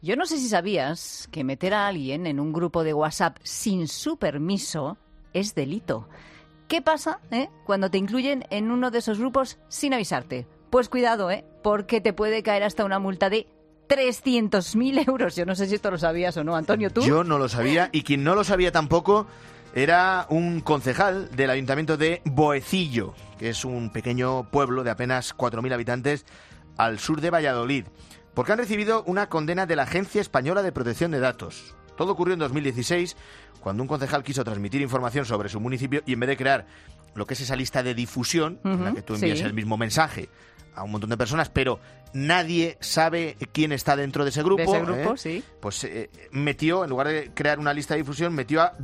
Yo no sé si sabías que meter a alguien en un grupo de WhatsApp sin su permiso es delito. ¿Qué pasa cuando te incluyen en uno de esos grupos sin avisarte? Pues cuidado, porque te puede caer hasta una multa de 300.000 euros. Yo no sé si esto lo sabías o no, Antonio, ¿tú? Yo no lo sabía, y quien no lo sabía tampoco era un concejal del Ayuntamiento de Boecillo, que es un pequeño pueblo de apenas 4.000 habitantes al sur de Valladolid, porque han recibido una condena de la Agencia Española de Protección de Datos. Todo ocurrió en 2016, cuando un concejal quiso transmitir información sobre su municipio y en vez de crear lo que es esa lista de difusión, en la que tú envías el mismo mensaje a un montón de personas, pero nadie sabe quién está dentro de ese grupo. Sí. Pues metió, en lugar de crear una lista de difusión, metió a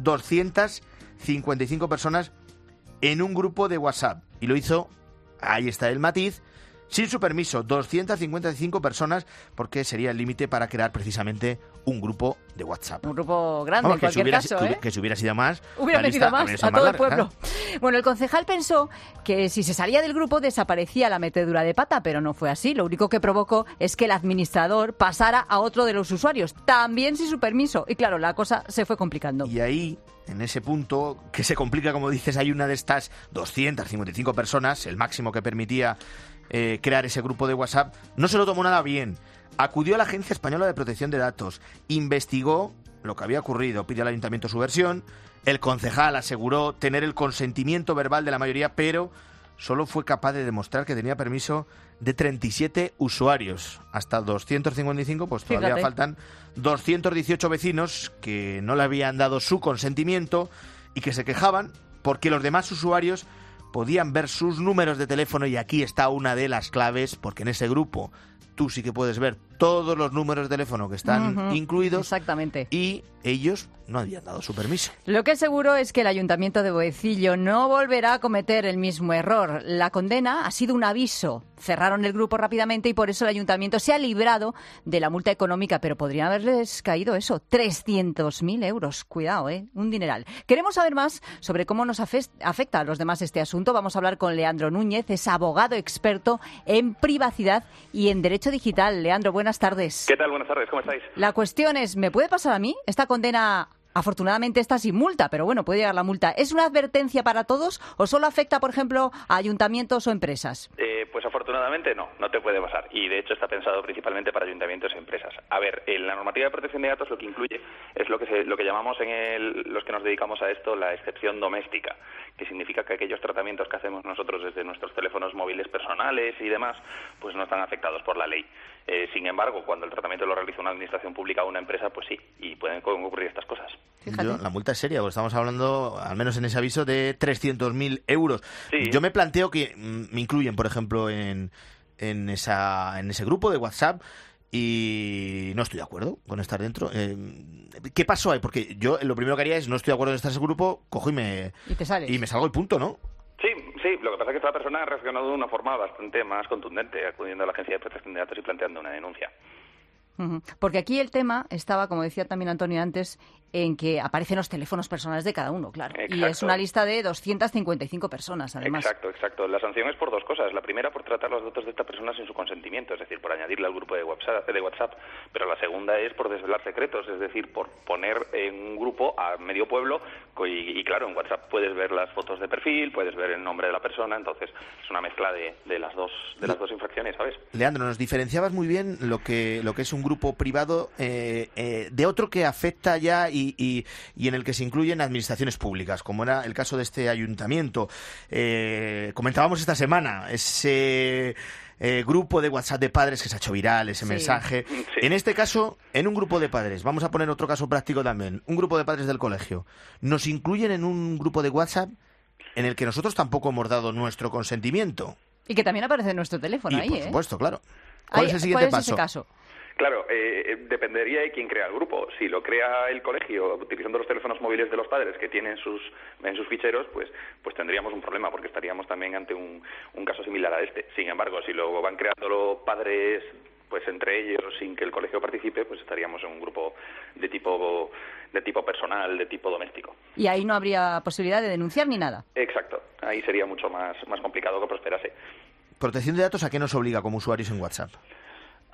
255 personas en un grupo de WhatsApp. Y lo hizo, ahí está el matiz, sin su permiso, 255 personas, porque sería el límite para crear precisamente un grupo de WhatsApp. Un grupo grande, en cualquier caso, que si hubiera sido más... Hubiera metido más a todo el pueblo. Bueno, el concejal pensó que si se salía del grupo desaparecía la metedura de pata, pero no fue así. Lo único que provocó es que el administrador pasara a otro de los usuarios, también sin su permiso. Y claro, la cosa se fue complicando. Y ahí, en ese punto, que se complica, como dices, hay una de estas 255 personas, el máximo que permitía crear ese grupo de WhatsApp, no se lo tomó nada bien. Acudió a la Agencia Española de Protección de Datos, investigó lo que había ocurrido, pidió al ayuntamiento su versión, el concejal aseguró tener el consentimiento verbal de la mayoría, pero solo fue capaz de demostrar que tenía permiso de 37 usuarios. Hasta 255, pues todavía faltan 218 vecinos que no le habían dado su consentimiento y que se quejaban porque los demás usuarios podían ver sus números de teléfono, y aquí está una de las claves, porque en ese grupo tú sí que puedes ver todos los números de teléfono que están incluidos. Exactamente. Y ellos no habían dado su permiso. Lo que es seguro es que el Ayuntamiento de Boecillo no volverá a cometer el mismo error. La condena ha sido un aviso. Cerraron el grupo rápidamente y por eso el Ayuntamiento se ha librado de la multa económica, pero podrían haberles caído eso, 300.000 euros. Cuidado, un dineral. Queremos saber más sobre cómo nos afecta a los demás este asunto. Vamos a hablar con Leandro Núñez, es abogado experto en privacidad y en derecho digital. Leandro, buenas tardes. ¿Qué tal? Buenas tardes, ¿cómo estáis? La cuestión es, ¿me puede pasar a mí esta condena? Afortunadamente está sin multa, pero bueno, puede llegar la multa. ¿Es una advertencia para todos o solo afecta, por ejemplo, a ayuntamientos o empresas? Pues afortunadamente no te puede pasar. Y de hecho está pensado principalmente para ayuntamientos y empresas. A ver, en la normativa de protección de datos lo que incluye es lo que llamamos los que nos dedicamos a esto la excepción doméstica, que significa que aquellos tratamientos que hacemos nosotros desde nuestros teléfonos móviles personales y demás, pues no están afectados por la ley. Sin embargo, cuando el tratamiento lo realiza una administración pública o una empresa, pues sí, y pueden ocurrir estas cosas. La multa es seria, porque estamos hablando, al menos en ese aviso, de 300.000 euros. Sí. Yo me planteo que me incluyen, por ejemplo, en ese grupo de WhatsApp y no estoy de acuerdo con estar dentro. ¿Qué pasó ahí? Porque yo lo primero que haría es, no estoy de acuerdo en estar en ese grupo, cojo y me salgo y punto, ¿no? Sí, lo que pasa es que esta persona ha reaccionado de una forma bastante más contundente, acudiendo a la Agencia de Protección de Datos y planteando una denuncia. Porque aquí el tema estaba, como decía también Antonio antes, en que aparecen los teléfonos personales de cada uno, claro. Exacto. Y es una lista de 255 personas, además. Exacto. La sanción es por dos cosas. La primera, por tratar los datos de esta persona sin su consentimiento, es decir, por añadirle al grupo de WhatsApp. Pero la segunda es por desvelar secretos, es decir, por poner en un grupo a medio pueblo y claro, en WhatsApp puedes ver las fotos de perfil, puedes ver el nombre de la persona, entonces es una mezcla de las dos infracciones, ¿sabes? Leandro, nos diferenciabas muy bien lo que es un grupo privado de otro que afecta ya y en el que se incluyen administraciones públicas, como era el caso de este ayuntamiento. Comentábamos esta semana ese grupo de WhatsApp de padres que se ha hecho viral, ese mensaje. Sí. En este caso, en un grupo de padres, vamos a poner otro caso práctico también, un grupo de padres del colegio, nos incluyen en un grupo de WhatsApp en el que nosotros tampoco hemos dado nuestro consentimiento. Y que también aparece en nuestro teléfono ahí, por supuesto, claro. ¿Cuál es el siguiente paso? Ese caso? Claro, dependería de quién crea el grupo. Si lo crea el colegio utilizando los teléfonos móviles de los padres que tienen en sus ficheros, pues tendríamos un problema porque estaríamos también ante un caso similar a este. Sin embargo, si lo van creando los padres pues entre ellos sin que el colegio participe, pues estaríamos en un grupo de tipo personal, de tipo doméstico. Y ahí no habría posibilidad de denunciar ni nada. Exacto. Ahí sería mucho más complicado que prosperase. ¿Protección de datos a qué nos obliga como usuarios en WhatsApp?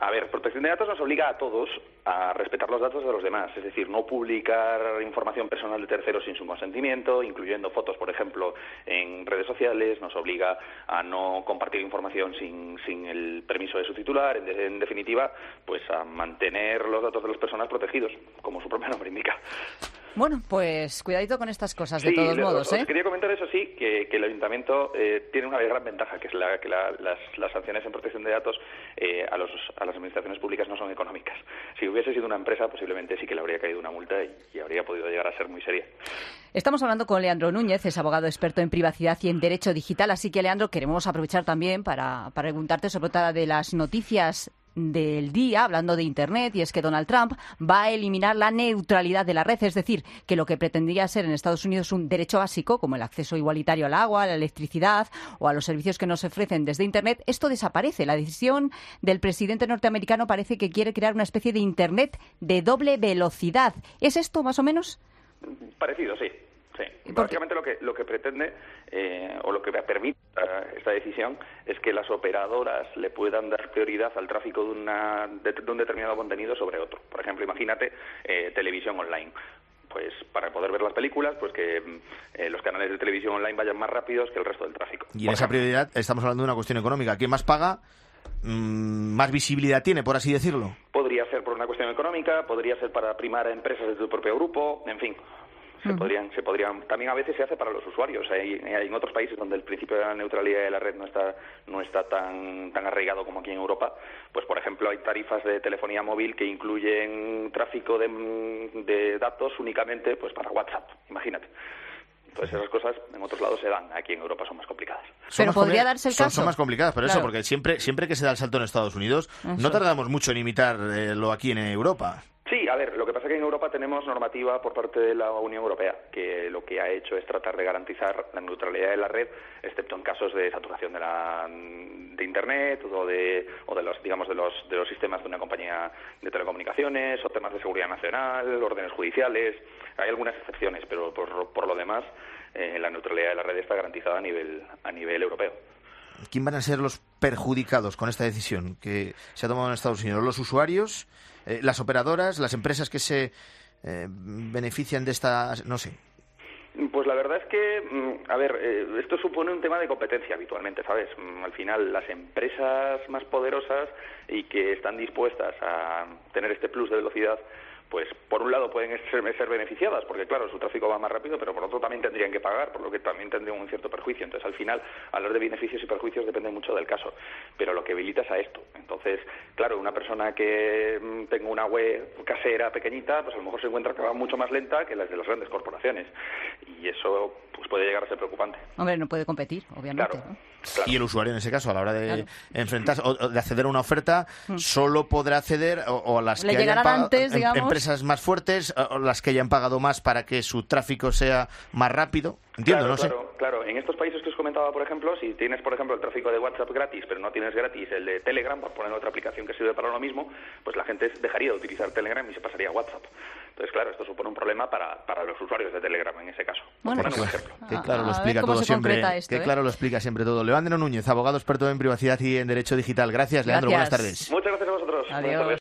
A ver, protección de datos nos obliga a todos a respetar los datos de los demás, es decir, no publicar información personal de terceros sin su consentimiento, incluyendo fotos, por ejemplo, en redes sociales, nos obliga a no compartir información sin el permiso de su titular, en definitiva, pues a mantener los datos de las personas protegidos, como su propio nombre indica. Bueno, pues cuidadito con estas cosas, de todos modos, os quería comentar, eso sí, que el Ayuntamiento tiene una gran ventaja, que es que las sanciones en protección de datos a las administraciones públicas no son económicas. Si hubiese sido una empresa, posiblemente sí que le habría caído una multa y habría podido llegar a ser muy seria. Estamos hablando con Leandro Núñez, es abogado experto en privacidad y en derecho digital, así que, Leandro, queremos aprovechar también para preguntarte sobre otra de las noticias del día, hablando de Internet, y es que Donald Trump va a eliminar la neutralidad de la red, es decir, que lo que pretendía ser en Estados Unidos un derecho básico, como el acceso igualitario al agua, a la electricidad o a los servicios que nos ofrecen desde Internet, esto desaparece. La decisión del presidente norteamericano parece que quiere crear una especie de Internet de doble velocidad. ¿Es esto más o menos? Parecido, sí. Sí, básicamente lo que pretende o lo que permite esta decisión es que las operadoras le puedan dar prioridad al tráfico de un determinado contenido sobre otro. Por ejemplo, imagínate televisión online. Pues para poder ver las películas, pues que los canales de televisión online vayan más rápidos que el resto del tráfico. Y en esa prioridad estamos hablando de una cuestión económica. ¿Quién más paga? Más visibilidad tiene, por así decirlo. Podría ser por una cuestión económica, podría ser para primar a empresas de tu propio grupo, en fin. Se podrían. También a veces se hace para los usuarios. Hay en otros países donde el principio de la neutralidad de la red no está tan arraigado como aquí en Europa. Pues, por ejemplo, hay tarifas de telefonía móvil que incluyen tráfico de datos únicamente pues para WhatsApp. Imagínate. Entonces esas cosas en otros lados se dan, aquí en Europa son más complicadas. Pero podría darse el caso. Son más complicadas, pero claro. Eso, porque siempre que se da el salto en Estados Unidos, no tardamos mucho en imitarlo aquí en Europa. Sí, a ver, lo que pasa es que en Europa tenemos normativa por parte de la Unión Europea, que lo que ha hecho es tratar de garantizar la neutralidad de la red, excepto en casos de saturación de Internet o de los sistemas de una compañía de telecomunicaciones o temas de seguridad nacional, órdenes judiciales. Hay algunas excepciones, pero por lo demás la neutralidad de la red está garantizada a nivel europeo. ¿Quién van a ser los perjudicados con esta decisión que se ha tomado en Estados Unidos? ¿Los usuarios? ¿Las operadoras? ¿Las empresas que se benefician de esta...? No sé. Pues la verdad es que, esto supone un tema de competencia habitualmente, ¿sabes? Al final, las empresas más poderosas y que están dispuestas a tener este plus de velocidad, pues por un lado pueden ser beneficiadas, porque claro, su tráfico va más rápido, pero por otro también tendrían que pagar, por lo que también tendrían un cierto perjuicio. Entonces, al final, hablar de beneficios y perjuicios depende mucho del caso, pero lo que habilita es a esto. Entonces, claro, una persona que tenga una web casera pequeñita, pues a lo mejor se encuentra que va mucho más lenta que las de las grandes corporaciones, y eso pues puede llegar a ser preocupante. Hombre, no puede competir, obviamente. Claro. ¿no? Claro. Y el usuario, en ese caso, a la hora de enfrentarse o de acceder a una oferta, solo podrá acceder o a las que hayan pagado, empresas más fuertes, o las que hayan pagado más para que su tráfico sea más rápido. Entiendo, no sé. Claro. En estos países que os comentaba, por ejemplo, si tienes, por ejemplo, el tráfico de WhatsApp gratis, pero no tienes gratis el de Telegram, por poner otra aplicación que sirve para lo mismo, pues la gente dejaría de utilizar Telegram y se pasaría a WhatsApp. Entonces, claro, esto supone un problema para los usuarios de Telegram en ese caso. Bueno, por un ejemplo. Que claro lo explica todo siempre. Claro lo explica siempre todo. Leandro Núñez, abogado experto en privacidad y en derecho digital. Gracias, Leandro. Buenas tardes. Muchas gracias a vosotros. Adiós.